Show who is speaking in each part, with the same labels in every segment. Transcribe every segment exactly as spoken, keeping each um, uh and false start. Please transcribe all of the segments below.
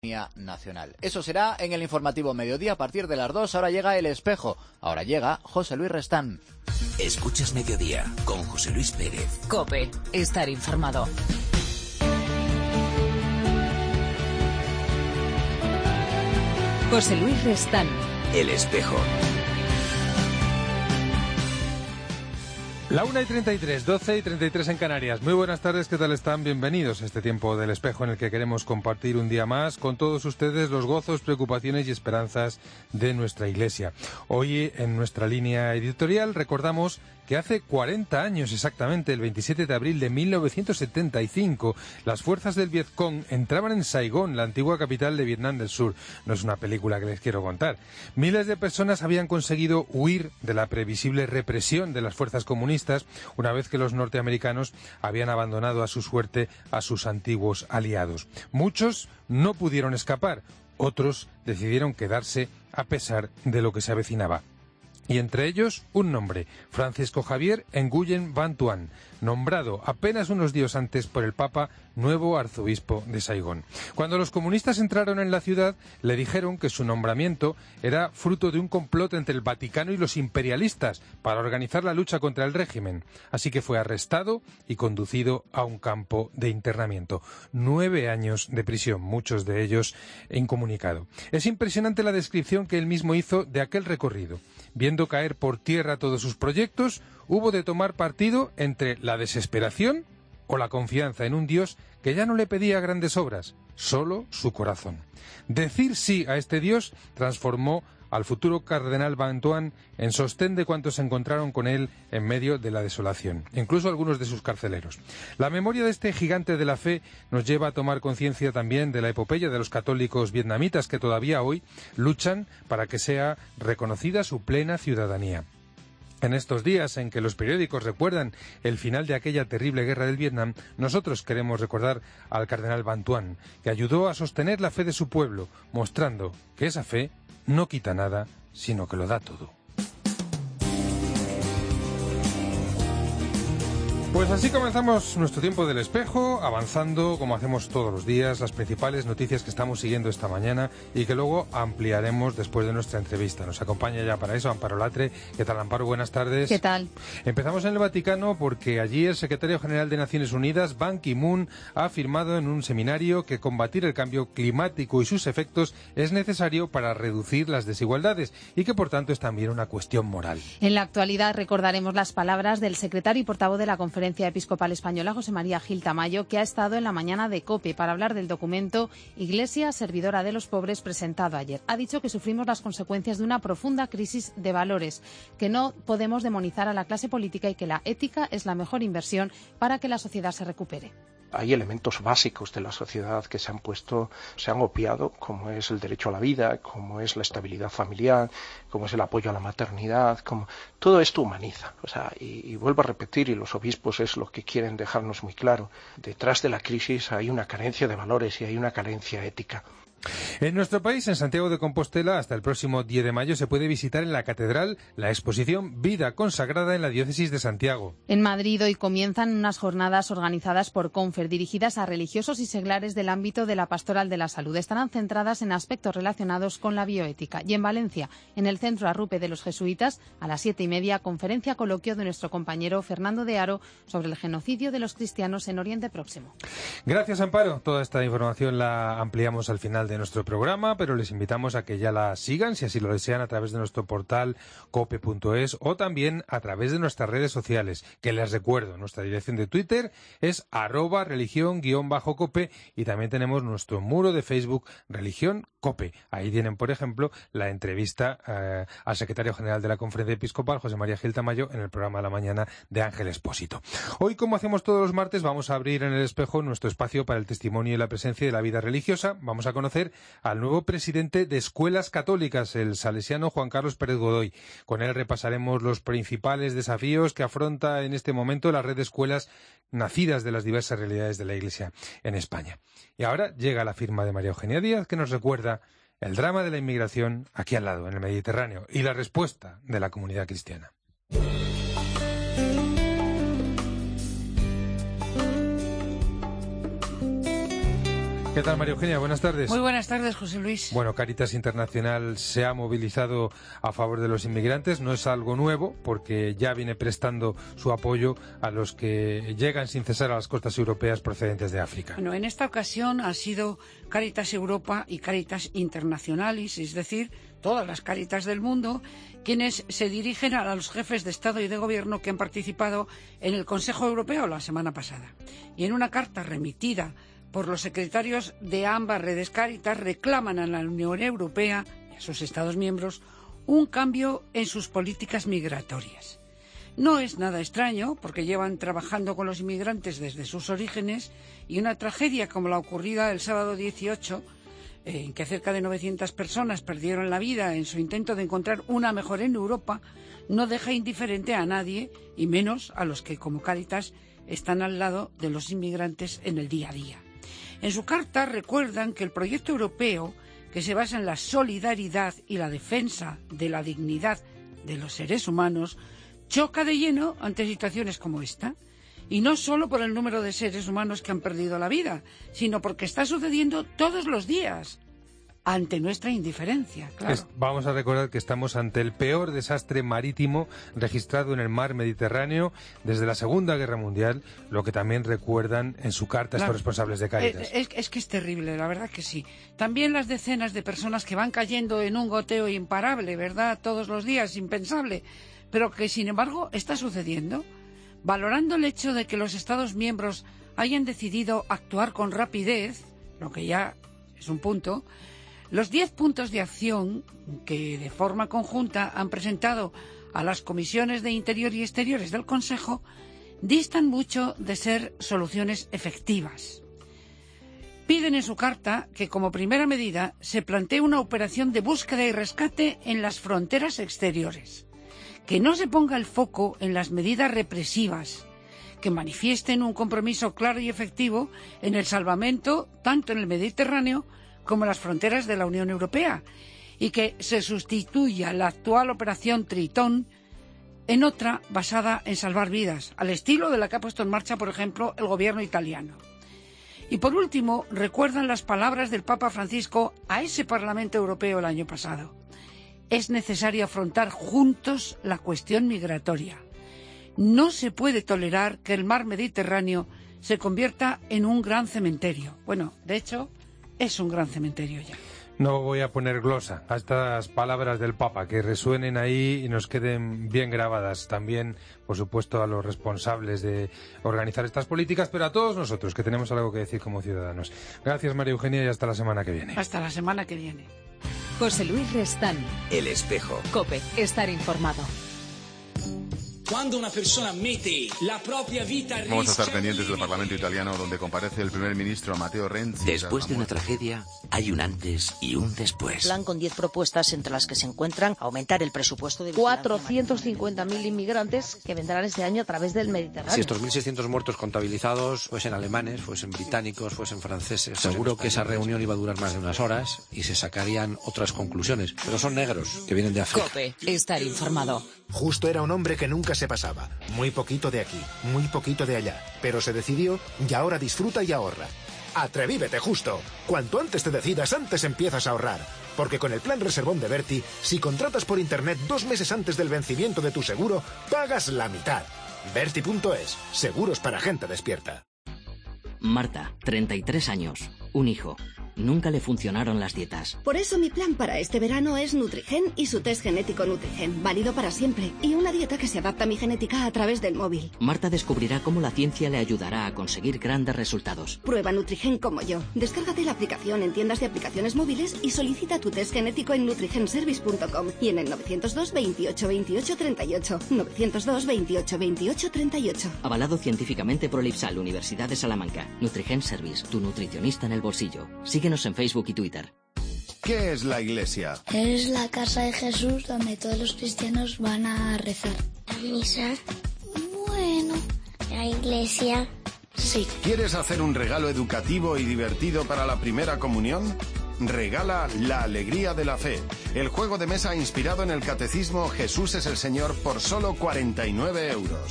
Speaker 1: nacional. Eso será en el informativo Mediodía a partir de las dos. Ahora llega El Espejo. Ahora llega José Luis Restán.
Speaker 2: Escuchas Mediodía con José Luis Pérez.
Speaker 3: COPE. Estar informado. José Luis Restán.
Speaker 2: El Espejo.
Speaker 4: La una y treinta y tres, doce y treinta y tres en Canarias. Muy buenas tardes, ¿qué tal están? Bienvenidos a este tiempo del Espejo en el que queremos compartir un día más con todos ustedes los gozos, preocupaciones y esperanzas de nuestra Iglesia. Hoy, en nuestra línea editorial, recordamos que hace cuarenta años exactamente, el veintisiete de abril de mil novecientos setenta y cinco, las fuerzas del Vietcong entraban en Saigón, la antigua capital de Vietnam del Sur. No es una película que les quiero contar. Miles de personas habían conseguido huir de la previsible represión de las fuerzas comunistas una vez que los norteamericanos habían abandonado a su suerte a sus antiguos aliados. Muchos no pudieron escapar, otros decidieron quedarse a pesar de lo que se avecinaba. Y entre ellos, un nombre, Francisco Javier Nguyen Van Thuan, nombrado apenas unos días antes por el Papa nuevo arzobispo de Saigón. Cuando los comunistas entraron en la ciudad, le dijeron que su nombramiento era fruto de un complot entre el Vaticano y los imperialistas para organizar la lucha contra el régimen. Así que fue arrestado y conducido a un campo de internamiento. Nueve años de prisión, muchos de ellos incomunicado. Es impresionante la descripción que él mismo hizo de aquel recorrido. Viendo caer por tierra todos sus proyectos, hubo de tomar partido entre la desesperación o la confianza en un Dios que ya no le pedía grandes obras, solo su corazón. Decir sí a este Dios transformó al futuro cardenal Van Thuan en sostén de cuantos se encontraron con él en medio de la desolación, incluso algunos de sus carceleros. La memoria de este gigante de la fe nos lleva a tomar conciencia también de la epopeya de los católicos vietnamitas que todavía hoy luchan para que sea reconocida su plena ciudadanía. En estos días en que los periódicos recuerdan el final de aquella terrible guerra del Vietnam, nosotros queremos recordar al cardenal Van Thuan, que ayudó a sostener la fe de su pueblo, mostrando que esa fe no quita nada, sino que lo da todo. Pues así comenzamos nuestro tiempo del Espejo, avanzando, como hacemos todos los días, las principales noticias que estamos siguiendo esta mañana y que luego ampliaremos después de nuestra entrevista. Nos acompaña ya para eso Amparo Latre. ¿Qué tal, Amparo? Buenas tardes.
Speaker 5: ¿Qué tal?
Speaker 4: Empezamos en el Vaticano porque allí el secretario general de Naciones Unidas, Ban Ki-moon, ha afirmado en un seminario que combatir el cambio climático y sus efectos es necesario para reducir las desigualdades y que, por tanto, es también una cuestión moral.
Speaker 5: En la actualidad recordaremos las palabras del secretario y portavoz de la Conferencia Episcopal Española, José María Gil Tamayo, que ha estado en la mañana de COPE para hablar del documento Iglesia Servidora de los Pobres presentado ayer. Ha dicho que sufrimos las consecuencias de una profunda crisis de valores, que no podemos demonizar a la clase política y que la ética es la mejor inversión para que la sociedad se recupere.
Speaker 6: Hay elementos básicos de la sociedad que se han puesto, se han obviado, como es el derecho a la vida, como es la estabilidad familiar, como es el apoyo a la maternidad, como todo esto humaniza. O sea, y, y vuelvo a repetir, y los obispos es lo que quieren dejarnos muy claro, detrás de la crisis hay una carencia de valores y hay una carencia ética.
Speaker 4: En nuestro país, en Santiago de Compostela, hasta el próximo diez de mayo se puede visitar en la Catedral la exposición Vida consagrada en la Diócesis de Santiago.
Speaker 5: En Madrid hoy comienzan unas jornadas organizadas por Confer, dirigidas a religiosos y seglares del ámbito de la pastoral de la salud. Estarán centradas en aspectos relacionados con la bioética. Y en Valencia, en el Centro Arrupe de los Jesuitas, a las siete y media, conferencia coloquio de nuestro compañero Fernando de Haro sobre el genocidio de los cristianos en Oriente Próximo.
Speaker 4: Gracias, Amparo. Toda esta información la ampliamos al final de nuestro programa, pero les invitamos a que ya la sigan, si así lo desean, a través de nuestro portal cope punto es o también a través de nuestras redes sociales, que les recuerdo, nuestra dirección de Twitter es arroba religión guión bajo cope y también tenemos nuestro muro de Facebook Religión Cope. Ahí tienen, por ejemplo, la entrevista eh, al secretario general de la Conferencia Episcopal, José María Gil Tamayo, en el programa de la mañana de Ángel Expósito. Hoy, como hacemos todos los martes, vamos a abrir en el Espejo nuestro espacio para el testimonio y la presencia de la vida religiosa. Vamos a conocer al nuevo presidente de Escuelas Católicas, el salesiano Juan Carlos Pérez Godoy. Con él repasaremos los principales desafíos que afronta en este momento la red de escuelas nacidas de las diversas realidades de la Iglesia en España. Y ahora llega la firma de María Eugenia Díaz, que nos recuerda el drama de la inmigración aquí al lado, en el Mediterráneo, y la respuesta de la comunidad cristiana. ¿Qué tal, María Eugenia? Buenas tardes.
Speaker 7: Muy buenas tardes, José Luis.
Speaker 4: Bueno, Cáritas Internacional se ha movilizado a favor de los inmigrantes. No es algo nuevo, porque ya viene prestando su apoyo a los que llegan sin cesar a las costas europeas procedentes de África.
Speaker 7: Bueno, en esta ocasión ha sido Cáritas Europa y Cáritas Internationalis, es decir, todas las Cáritas del mundo, quienes se dirigen a los jefes de Estado y de Gobierno que han participado en el Consejo Europeo la semana pasada. Y en una carta remitida por los secretarios de ambas redes Cáritas reclaman a la Unión Europea y a sus Estados miembros un cambio en sus políticas migratorias. No es nada extraño, porque llevan trabajando con los inmigrantes desde sus orígenes, y una tragedia como la ocurrida el sábado dieciocho, en que cerca de novecientas personas perdieron la vida en su intento de encontrar una mejor en Europa, no deja indiferente a nadie, y menos a los que, como Cáritas, están al lado de los inmigrantes en el día a día. En su carta recuerdan que el proyecto europeo, que se basa en la solidaridad y la defensa de la dignidad de los seres humanos, choca de lleno ante situaciones como esta. Y no solo por el número de seres humanos que han perdido la vida, sino porque está sucediendo todos los días, ante nuestra indiferencia, claro.
Speaker 4: Es, vamos a recordar que estamos ante el peor desastre marítimo registrado en el mar Mediterráneo desde la Segunda Guerra Mundial, lo que también recuerdan en su carta
Speaker 7: Claro.
Speaker 4: estos responsables de Cáritas.
Speaker 7: Es, es, es que es terrible, la verdad que sí. También las decenas de personas que van cayendo en un goteo imparable, ¿verdad?, todos los días, impensable, pero que sin embargo está sucediendo. Valorando el hecho de que los Estados miembros hayan decidido actuar con rapidez, lo que ya es un punto, los diez puntos de acción que de forma conjunta han presentado a las comisiones de Interior y Exteriores del Consejo distan mucho de ser soluciones efectivas. Piden en su carta que, como primera medida, se plantee una operación de búsqueda y rescate en las fronteras exteriores, que no se ponga el foco en las medidas represivas, que manifiesten un compromiso claro y efectivo en el salvamento tanto en el Mediterráneo como en las fronteras de la Unión Europea, y que se sustituya la actual operación Tritón en otra basada en salvar vidas, al estilo de la que ha puesto en marcha, por ejemplo, el gobierno italiano. Y por último, recuerdan las palabras del Papa Francisco a ese Parlamento Europeo el año pasado. Es necesario afrontar juntos la cuestión migratoria. No se puede tolerar que el mar Mediterráneo se convierta en un gran cementerio. Bueno, de hecho, es un gran cementerio ya.
Speaker 4: No voy a poner glosa a estas palabras del Papa, que resuenen ahí y nos queden bien grabadas. También, por supuesto, a los responsables de organizar estas políticas, pero a todos nosotros, que tenemos algo que decir como ciudadanos. Gracias, María Eugenia, y hasta la semana que viene.
Speaker 7: Hasta la semana que viene.
Speaker 3: José Luis Restán.
Speaker 2: El espejo.
Speaker 3: COPE. Estar informado.
Speaker 8: Cuando una persona mete la propia vida a riesgo...
Speaker 9: Vamos a estar pendientes del Parlamento italiano, donde comparece el primer ministro Matteo Renzi.
Speaker 2: Después de una tragedia, hay un antes y un después.
Speaker 10: Plan con diez propuestas, entre las que se encuentran aumentar el presupuesto de
Speaker 11: cuatrocientos cincuenta mil inmigrantes que vendrán este año a través del Mediterráneo.
Speaker 12: Si estos mil seiscientos muertos contabilizados fuesen alemanes, fuesen británicos, fuesen franceses, seguro que esa reunión iba a durar más de unas horas y se sacarían otras conclusiones. Pero son negros, que vienen de África.
Speaker 3: COPE. Estar informado.
Speaker 13: Justo era un hombre que nunca se pasaba. Muy poquito de aquí, muy poquito de allá. Pero se decidió y ahora disfruta y ahorra. ¡Atrevívete, Justo! Cuanto antes te decidas, antes empiezas a ahorrar. Porque con el plan Reservón de Berti, si contratas por internet dos meses antes del vencimiento de tu seguro, pagas la mitad. Berti punto es. Seguros para gente despierta.
Speaker 14: Marta, treinta y tres años, un hijo. Nunca le funcionaron las dietas.
Speaker 15: Por eso mi plan para este verano es Nutrigen y su test genético Nutrigen, válido para siempre, y una dieta que se adapta a mi genética a través del móvil.
Speaker 14: Marta descubrirá cómo la ciencia le ayudará a conseguir grandes resultados.
Speaker 15: Prueba Nutrigen como yo. Descárgate la aplicación en tiendas de aplicaciones móviles y solicita tu test genético en nutrigenservice punto com y en el novecientos dos, veintiocho, veintiocho, treinta y ocho. novecientos dos, veintiocho, veintiocho, treinta y ocho.
Speaker 14: Avalado científicamente por el IPSAL, Universidad de Salamanca. Nutrigen Service, tu nutricionista en el bolsillo. Síguenos en Facebook y Twitter.
Speaker 9: ¿Qué es la iglesia?
Speaker 16: Es la casa de Jesús donde todos los cristianos van a rezar.
Speaker 17: ¿La misa? Bueno, la iglesia, sí.
Speaker 9: ¿Quieres hacer un regalo educativo y divertido para la primera comunión? Regala La Alegría de la Fe, el juego de mesa inspirado en el catecismo Jesús es el Señor por solo cuarenta y nueve euros.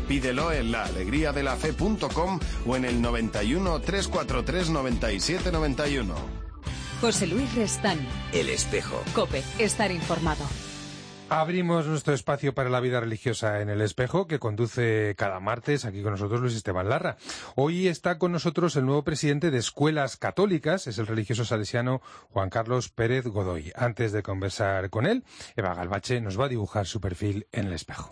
Speaker 9: Pídelo en la alegría de la fe punto com o en el noventa y uno, trescientos cuarenta y tres, noventa y siete noventa y uno.
Speaker 3: José Luis Restán.
Speaker 2: El Espejo.
Speaker 3: COPE. Estar informado.
Speaker 4: Abrimos nuestro espacio para la vida religiosa en El Espejo, que conduce cada martes aquí con nosotros Luis Esteban Larra. Hoy está con nosotros el nuevo presidente de Escuelas Católicas, es el religioso salesiano Juan Carlos Pérez Godoy. Antes de conversar con él, Eva Galvache nos va a dibujar su perfil en El Espejo.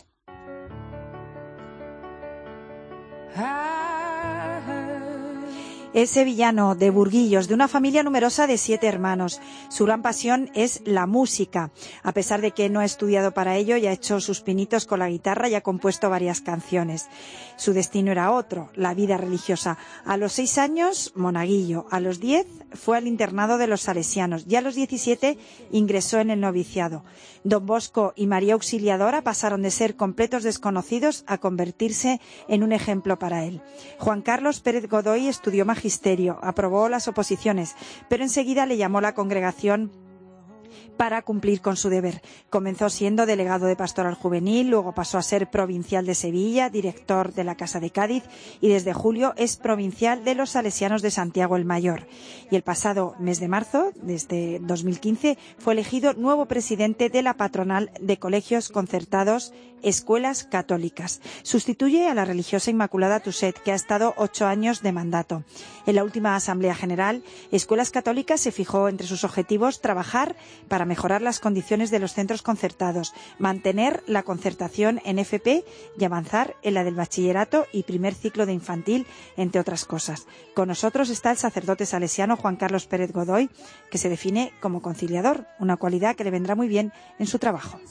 Speaker 18: Es sevillano, de Burguillos, de una familia numerosa de siete hermanos. Su gran pasión es la música. A pesar de que no ha estudiado para ello, ya ha hecho sus pinitos con la guitarra y ha compuesto varias canciones. Su destino era otro, la vida religiosa. A los seis años, monaguillo. A los diez, fue al internado de los salesianos. Y a los diecisiete, ingresó en el noviciado. Don Bosco y María Auxiliadora pasaron de ser completos desconocidos a convertirse en un ejemplo para él. Juan Carlos Pérez Godoy estudió magisterio, aprobó las oposiciones, pero enseguida le llamó la congregación para cumplir con su deber. Comenzó siendo delegado de Pastoral Juvenil, luego pasó a ser provincial de Sevilla, director de la Casa de Cádiz y desde julio es provincial de los Salesianos de Santiago el Mayor. Y el pasado mes de marzo, desde dos mil quince, fue elegido nuevo presidente de la Patronal de Colegios Concertados Escuelas Católicas. Sustituye a la religiosa Inmaculada Tuset, que ha estado ocho años de mandato. En la última Asamblea General, Escuelas Católicas se fijó entre sus objetivos trabajar para mejorar las condiciones de los centros concertados, mantener la concertación en F P y avanzar en la del bachillerato y primer ciclo de infantil, entre otras cosas. Con nosotros está el sacerdote salesiano Juan Carlos Pérez Godoy, que se define como conciliador, una cualidad que le vendrá muy bien en su trabajo.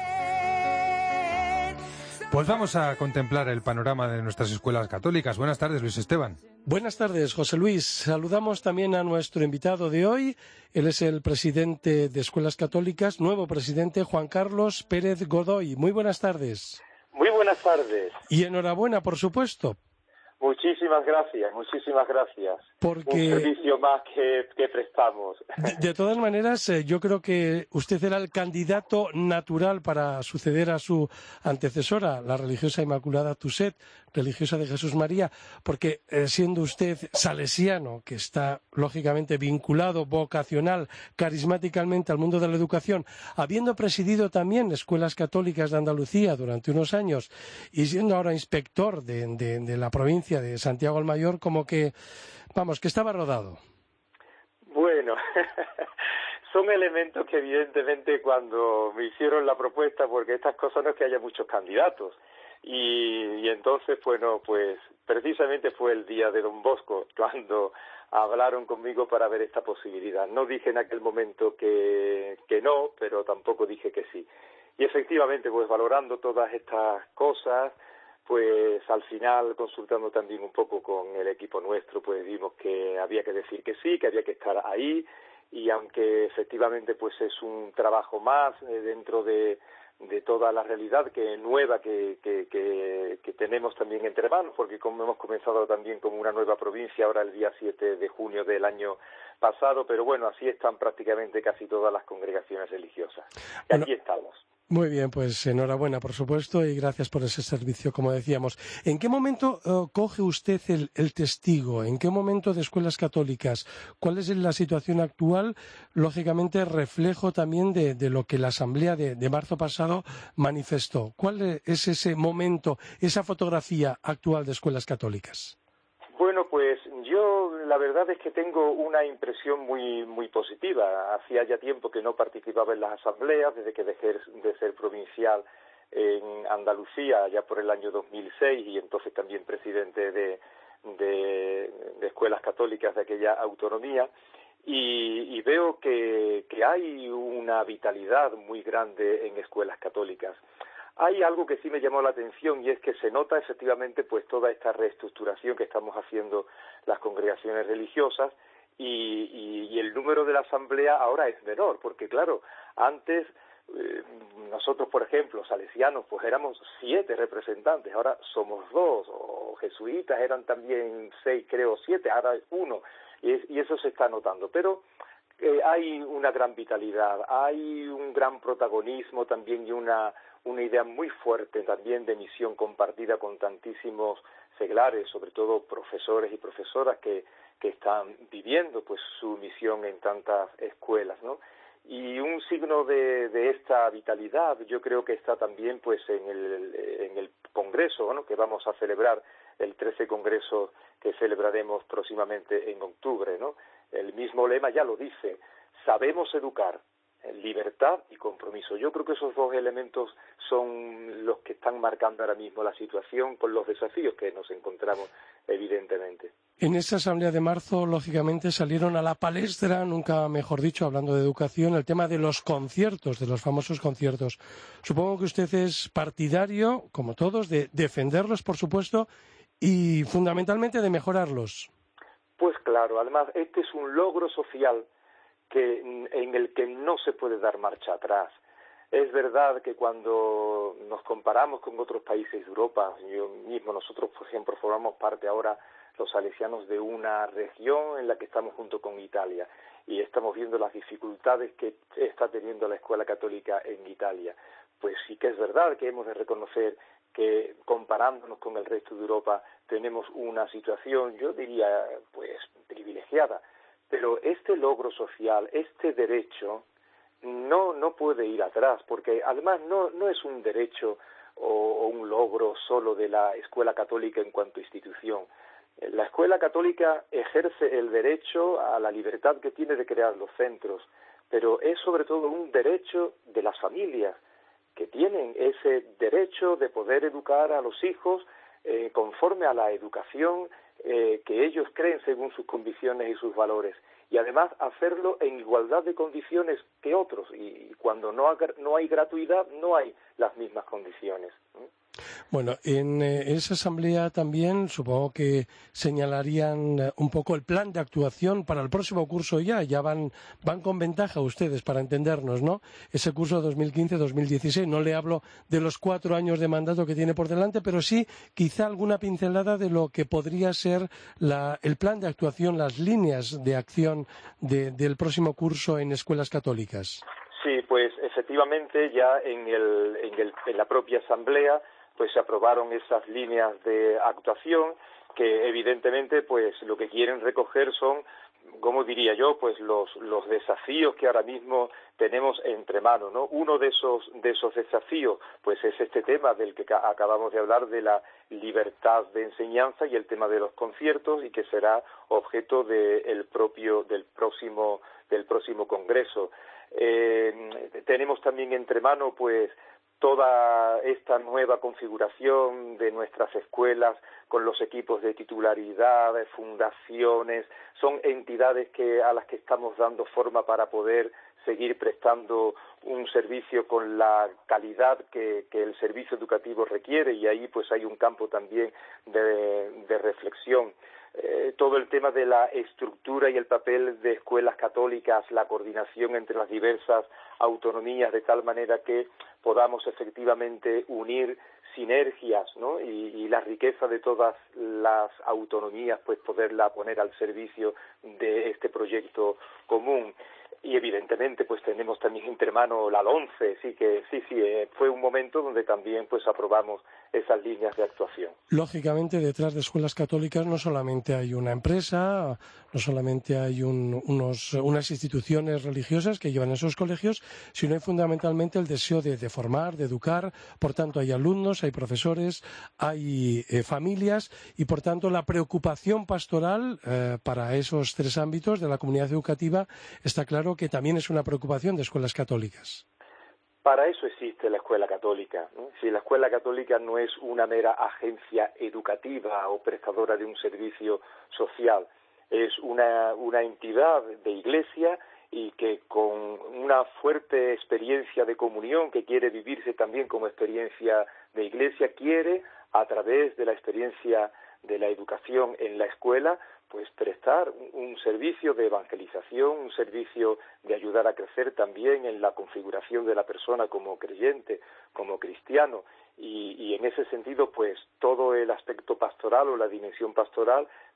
Speaker 4: Pues vamos a contemplar el panorama de nuestras escuelas católicas. Buenas tardes, Luis Esteban.
Speaker 6: Buenas tardes, José Luis. Saludamos también a nuestro invitado de hoy. Él es el presidente de Escuelas Católicas, nuevo presidente Juan Carlos Pérez Godoy. Muy buenas tardes.
Speaker 19: Muy buenas tardes.
Speaker 6: Y enhorabuena, por supuesto.
Speaker 19: Muchísimas gracias, muchísimas gracias.
Speaker 6: Porque...
Speaker 19: Un servicio más que, que prestamos.
Speaker 6: De, de todas maneras, eh, yo creo que usted era el candidato natural para suceder a su antecesora, la religiosa Inmaculada Tuset, religiosa de Jesús María, porque eh, siendo usted salesiano, que está lógicamente vinculado vocacional, carismáticamente al mundo de la educación, habiendo presidido también escuelas católicas de Andalucía durante unos años y siendo ahora inspector de, de, de la provincia de Santiago el Mayor, como que, vamos, que estaba rodado.
Speaker 19: Bueno, son elementos que evidentemente cuando me hicieron la propuesta, porque estas cosas no es que haya muchos candidatos, y, y entonces, bueno, pues precisamente fue el día de Don Bosco cuando hablaron conmigo para ver esta posibilidad. No dije en aquel momento que, que no, pero tampoco dije que sí. Y efectivamente, pues valorando todas estas cosas, pues al final, consultando también un poco con el equipo nuestro, pues vimos que había que decir que sí, que había que estar ahí, y aunque efectivamente pues es un trabajo más eh, dentro de, de toda la realidad que nueva que, que, que, que tenemos también entre manos, porque como hemos comenzado también como una nueva provincia ahora el día siete de junio del año pasado, pero bueno, así están prácticamente casi todas las congregaciones religiosas. Y
Speaker 6: Bueno.
Speaker 19: aquí estamos.
Speaker 6: Muy bien, pues enhorabuena, por supuesto, y gracias por ese servicio, como decíamos. ¿En qué momento uh, coge usted el, el testigo? ¿En qué momento de escuelas católicas? ¿Cuál es la situación actual? Lógicamente, reflejo también de, de lo que la Asamblea de, de marzo pasado manifestó. ¿Cuál es ese momento, esa fotografía actual de escuelas católicas?
Speaker 19: Bueno, pues yo la verdad es que tengo una impresión muy muy positiva. Hacía ya tiempo que no participaba en las asambleas, desde que dejé de ser provincial en Andalucía, ya por el año dos mil seis, y entonces también presidente de, de, de escuelas católicas de aquella autonomía. Y, y veo que, que hay una vitalidad muy grande en escuelas católicas. Hay algo que sí me llamó la atención y es que se nota efectivamente pues toda esta reestructuración que estamos haciendo las congregaciones religiosas y, y, y el número de la asamblea ahora es menor, porque claro, antes eh, nosotros, por ejemplo, salesianos, pues éramos siete representantes, ahora somos dos, o jesuitas eran también seis, creo, siete, ahora es uno, y, es, y eso se está notando, pero eh, hay una gran vitalidad, hay un gran protagonismo también y una, una idea muy fuerte también de misión compartida con tantísimos seglares, sobre todo profesores y profesoras que, que están viviendo pues su misión en tantas escuelas, ¿no? Y un signo de, de esta vitalidad yo creo que está también pues en el, en el congreso, ¿no?, que vamos a celebrar, el trece congreso que celebraremos próximamente en octubre, ¿no? El mismo lema ya lo dice: sabemos educar, libertad y compromiso. Yo creo que esos dos elementos son los que están marcando ahora mismo la situación con los desafíos que nos encontramos, evidentemente.
Speaker 20: En esa asamblea de marzo, lógicamente, salieron a la palestra, nunca mejor dicho, hablando de educación, el tema de los conciertos, de los famosos conciertos. Supongo que usted es partidario, como todos, de defenderlos, por supuesto, y fundamentalmente de mejorarlos.
Speaker 19: Pues claro, además este es un logro social que, en el que no se puede dar marcha atrás. Es verdad que cuando nos comparamos con otros países de Europa, yo mismo, nosotros, por ejemplo, formamos parte ahora, los salesianos, de una región en la que estamos junto con Italia, y estamos viendo las dificultades que está teniendo la escuela católica en Italia. Pues sí que es verdad que hemos de reconocer que, comparándonos con el resto de Europa, tenemos una situación, yo diría, pues privilegiada. Pero este logro social, este derecho, no no puede ir atrás, porque además no no es un derecho o, o un logro solo de la escuela católica en cuanto a institución. La escuela católica ejerce el derecho a la libertad que tiene de crear los centros, pero es sobre todo un derecho de las familias, que tienen ese derecho de poder educar a los hijos eh, conforme a la educación eh, que ellos creen según sus convicciones y sus valores, y además hacerlo en igualdad de condiciones que otros, y cuando no hay, no hay gratuidad no hay las mismas condiciones.
Speaker 20: Bueno, en eh, esa asamblea también supongo que señalarían eh, un poco el plan de actuación para el próximo curso ya, ya van, van con ventaja ustedes para entendernos, ¿no? Ese curso dos mil quince dos mil dieciséis, no le hablo de los cuatro años de mandato que tiene por delante, pero sí quizá alguna pincelada de lo que podría ser la, el plan de actuación, las líneas de acción de, del próximo curso en escuelas católicas.
Speaker 19: Sí, pues efectivamente ya en, el, en, el, en la propia asamblea pues se aprobaron esas líneas de actuación que evidentemente pues lo que quieren recoger son, como diría yo, pues los los desafíos que ahora mismo tenemos entre manos, ¿no? Uno de esos de esos desafíos pues es este tema del que acabamos de hablar, de la libertad de enseñanza, y el tema de los conciertos, y que será objeto del propio del próximo del próximo congreso. Eh, tenemos también entre manos pues toda esta nueva configuración de nuestras escuelas con los equipos de titularidad, de fundaciones, son entidades que a las que estamos dando forma para poder seguir prestando un servicio con la calidad que, que el servicio educativo requiere, y ahí pues hay un campo también de, de reflexión. Eh, todo el tema de la estructura y el papel de escuelas católicas, la coordinación entre las diversas autonomías, de tal manera que podamos efectivamente unir sinergias, ¿no? y, y la riqueza de todas las autonomías, pues poderla poner al servicio de este proyecto común. Y evidentemente pues tenemos también entre manos la LOMCE, sí que sí sí eh, fue un momento donde también pues aprobamos esas líneas de actuación.
Speaker 20: Lógicamente detrás de escuelas católicas no solamente hay una empresa, no solamente hay un, unos, unas instituciones religiosas que llevan esos colegios, sino hay fundamentalmente el deseo de, de formar, de educar. Por tanto hay alumnos, hay profesores, hay eh, familias, y por tanto la preocupación pastoral eh, para esos tres ámbitos de la comunidad educativa está claro que también es una preocupación de escuelas católicas.
Speaker 19: Para eso existe la escuela católica, ¿no? Si la escuela católica no es una mera agencia educativa o prestadora de un servicio social, es una, una entidad de iglesia, y que con una fuerte experiencia de comunión que quiere vivirse también como experiencia de iglesia, quiere, a través de la experiencia de la educación en la escuela, pues prestar un servicio de evangelización, un servicio de ayudar a crecer también en la configuración de la persona como creyente, como cristiano, y, y en ese sentido pues todo el aspecto pastoral o la dimensión pastoral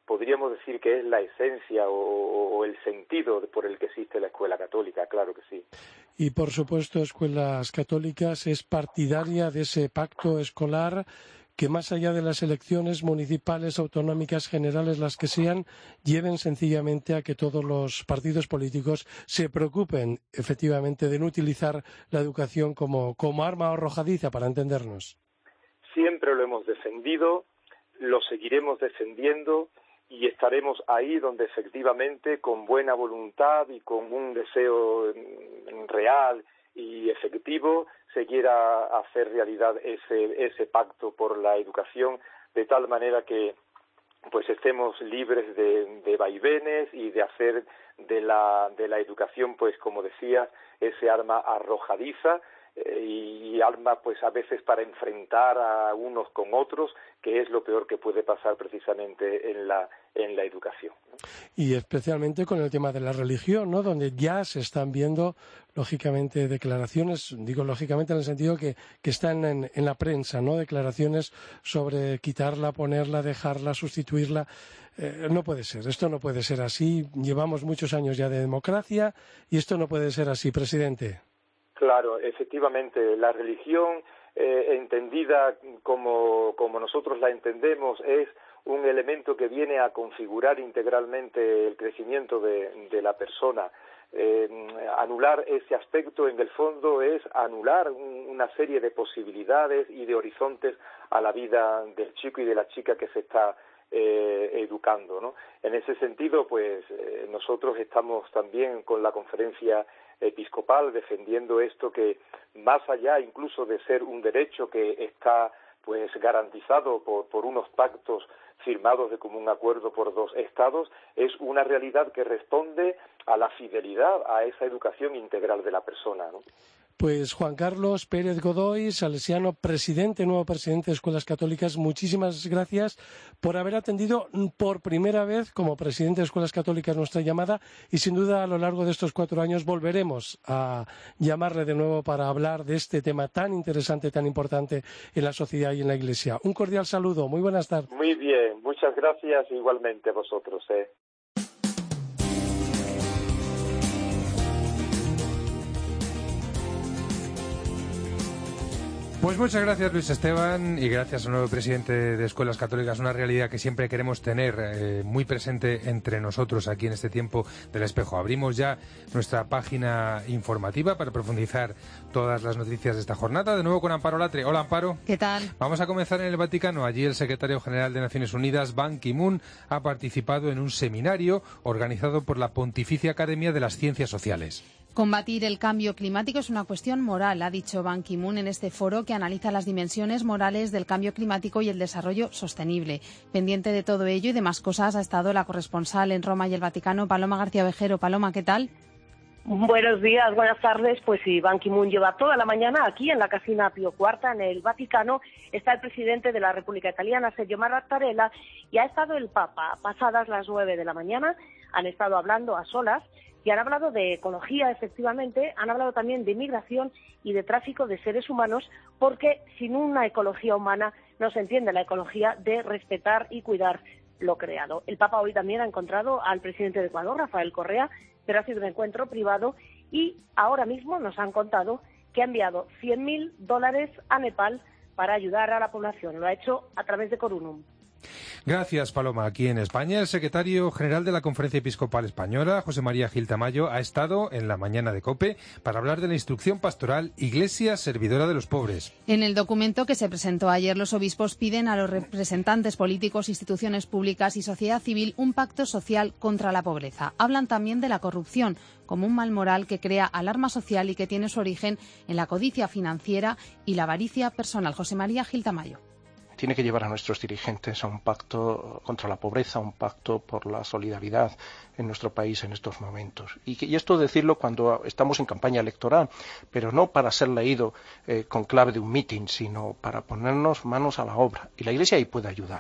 Speaker 19: podríamos decir que es la esencia o, o el sentido por el que existe la escuela católica, claro que sí.
Speaker 20: Y, por supuesto, Escuelas Católicas es partidaria de ese pacto escolar que, más allá de las elecciones municipales, autonómicas, generales, las que sean, lleven sencillamente a que todos los partidos políticos se preocupen, efectivamente, de no utilizar la educación como, como arma arrojadiza, para entendernos.
Speaker 19: Siempre lo hemos defendido, lo seguiremos defendiendo y estaremos ahí donde efectivamente, con buena voluntad y con un deseo real y efectivo, se quiera hacer realidad ese ese pacto por la educación, de tal manera que pues estemos libres de, de vaivenes y de hacer de la de la educación, pues como decía, ese arma arrojadiza eh, y arma pues a veces para enfrentar a unos con otros, que es lo peor que puede pasar precisamente en la en la educación.
Speaker 20: Y especialmente con el tema de la religión, ¿no? Donde ya se están viendo, lógicamente, declaraciones, digo lógicamente en el sentido que, que están en, en la prensa, ¿no? Declaraciones sobre quitarla, ponerla, dejarla, sustituirla. Eh, no puede ser, esto no puede ser así. Llevamos muchos años ya de democracia y esto no puede ser así, presidente.
Speaker 19: Claro, efectivamente, la religión eh, entendida como, como nosotros la entendemos es un elemento que viene a configurar integralmente el crecimiento de, de la persona. Eh, anular ese aspecto, en el fondo, es anular un, una serie de posibilidades y de horizontes a la vida del chico y de la chica que se está eh, educando, ¿no? En ese sentido, pues eh, nosotros estamos también con la conferencia episcopal defendiendo esto, que más allá incluso de ser un derecho que está pues garantizado por, por unos pactos firmados de común acuerdo por dos estados, es una realidad que responde a la fidelidad a esa educación integral de la persona, ¿no?
Speaker 20: Pues Juan Carlos Pérez Godoy, salesiano, presidente, nuevo presidente de Escuelas Católicas, muchísimas gracias por haber atendido por primera vez como presidente de Escuelas Católicas nuestra llamada, y sin duda a lo largo de estos cuatro años volveremos a llamarle de nuevo para hablar de este tema tan interesante, tan importante en la sociedad y en la Iglesia. Un cordial saludo, muy buenas tardes.
Speaker 19: Muy bien, muchas gracias igualmente a vosotros, ¿eh?
Speaker 4: Pues muchas gracias, Luis Esteban, y gracias al nuevo presidente de Escuelas Católicas, una realidad que siempre queremos tener eh, muy presente entre nosotros aquí en este tiempo del espejo. Abrimos ya nuestra página informativa para profundizar todas las noticias de esta jornada, de nuevo con Amparo Latre. Hola, Amparo.
Speaker 5: ¿Qué tal?
Speaker 4: Vamos a comenzar en el Vaticano. Allí el secretario general de Naciones Unidas, Ban Ki-moon, ha participado en un seminario organizado por la Pontificia Academia de las Ciencias Sociales.
Speaker 5: Combatir el cambio climático es una cuestión moral, ha dicho Ban Ki-moon en este foro que analiza las dimensiones morales del cambio climático y el desarrollo sostenible. Pendiente de todo ello y de más cosas ha estado la corresponsal en Roma y el Vaticano, Paloma García Ovejero. Paloma, ¿qué tal?
Speaker 11: Buenos días, buenas tardes. Pues sí, Ban Ki-moon lleva toda la mañana aquí en la Casina Pío cuarta, en el Vaticano. Está el presidente de la República Italiana, Sergio Mattarella, y ha estado el Papa. Pasadas las nueve de la mañana han estado hablando a solas y han hablado de ecología, efectivamente, han hablado también de migración y de tráfico de seres humanos, porque sin una ecología humana no se entiende la ecología de respetar y cuidar lo creado. El Papa hoy también ha encontrado al presidente de Ecuador, Rafael Correa, pero ha sido un encuentro privado, y ahora mismo nos han contado que ha enviado cien mil dólares a Nepal para ayudar a la población. Lo ha hecho a través de Corunum.
Speaker 4: Gracias, Paloma. Aquí en España, el secretario general de la Conferencia Episcopal Española, José María Gil Tamayo, ha estado en la mañana de COPE para hablar de la instrucción pastoral Iglesia Servidora de los Pobres.
Speaker 5: En el documento que se presentó ayer, los obispos piden a los representantes políticos, instituciones públicas y sociedad civil un pacto social contra la pobreza. Hablan también de la corrupción como un mal moral que crea alarma social y que tiene su origen en la codicia financiera y la avaricia personal. José María Gil Tamayo.
Speaker 6: Tiene que llevar a nuestros dirigentes a un pacto contra la pobreza, un pacto por la solidaridad en nuestro país en estos momentos. Y, que, y esto decirlo cuando estamos en campaña electoral, pero no para ser leído eh, con clave de un mitin, sino para ponernos manos a la obra. Y la Iglesia ahí puede ayudar.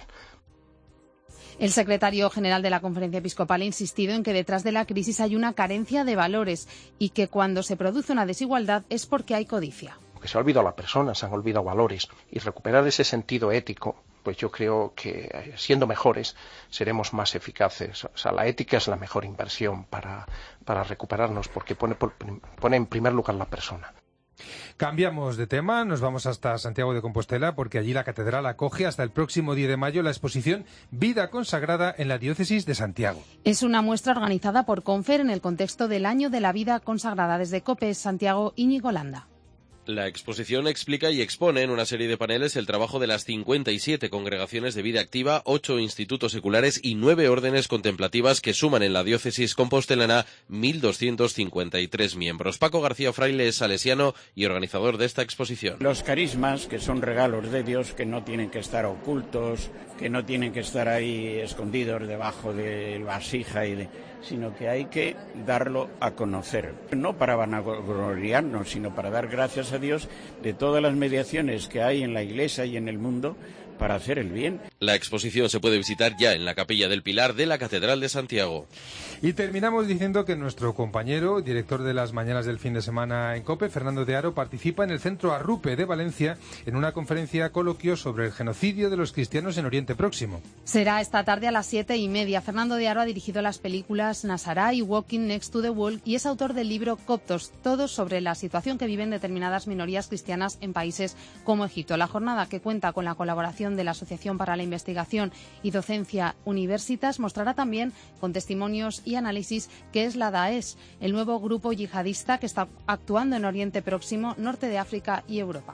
Speaker 5: El secretario general de la Conferencia Episcopal ha insistido en que detrás de la crisis hay una carencia de valores y que cuando se produce una desigualdad es porque hay codicia.
Speaker 6: Que se ha olvidado la persona, se han olvidado valores, y recuperar ese sentido ético pues yo creo que siendo mejores seremos más eficaces. O sea, la ética es la mejor inversión para, para recuperarnos, porque pone, pone en primer lugar la persona.
Speaker 4: Cambiamos de tema, nos vamos hasta Santiago de Compostela, porque allí la catedral acoge hasta el próximo diez de mayo la exposición Vida consagrada en la diócesis de Santiago.
Speaker 5: Es una muestra organizada por Confer en el contexto del Año de la Vida Consagrada. Desde COPE Santiago, Íñigo Landa.
Speaker 21: La exposición explica y expone en una serie de paneles el trabajo de las cincuenta y siete congregaciones de vida activa, ocho institutos seculares y nueve órdenes contemplativas que suman en la diócesis compostelana mil doscientos cincuenta y tres miembros. Paco García Fraile es salesiano y organizador de esta exposición.
Speaker 22: Los carismas, que son regalos de Dios, que no tienen que estar ocultos, que no tienen que estar ahí escondidos debajo de vasija, y de, sino que hay que darlo a conocer. No para vanagloriarnos, sino para dar gracias a Dios de todas las mediaciones que hay en la Iglesia y en el mundo para hacer el bien.
Speaker 21: La exposición se puede visitar ya en la Capilla del Pilar de la Catedral de Santiago.
Speaker 4: Y terminamos diciendo que nuestro compañero, director de las mañanas del fin de semana en COPE, Fernando de Aro, participa en el Centro Arrupe de Valencia en una conferencia coloquio sobre el genocidio de los cristianos en Oriente Próximo.
Speaker 5: Será esta tarde a las siete y media. Fernando de Aro ha dirigido las películas Nasará y Walking Next to the Wall y es autor del libro Coptos, todos sobre la situación que viven determinadas minorías cristianas en países como Egipto. La jornada, que cuenta con la colaboración de la Asociación para la Investigación y Docencia Universitas, mostrará también con testimonios y análisis qué es la Daesh, el nuevo grupo yihadista que está actuando en Oriente Próximo, Norte de África y Europa.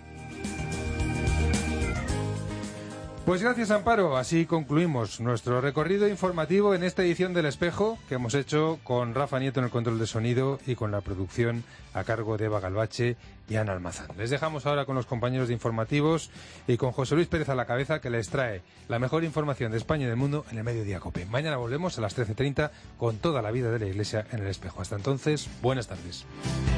Speaker 4: Pues gracias, Amparo. Así concluimos nuestro recorrido informativo en esta edición del Espejo que hemos hecho con Rafa Nieto en el control de sonido y con la producción a cargo de Eva Galvache y Ana Almazán. Les dejamos ahora con los compañeros de informativos y con José Luis Pérez a la cabeza, que les trae la mejor información de España y del mundo en el Mediodía COPE. Mañana volvemos a las trece treinta con toda la vida de la Iglesia en el Espejo. Hasta entonces, buenas tardes.